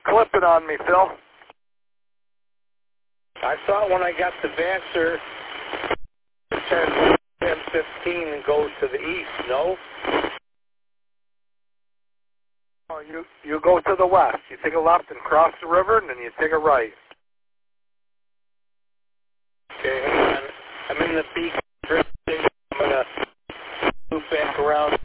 flip it on me, Phil. I thought when I got the Vaxxer, it turns M15 and goes to the east, no? Oh, you go to the west. You take a left and cross the river, and then you take a right. Okay, hang on. I'm in the Beacon Drift Station. I'm going to loop back around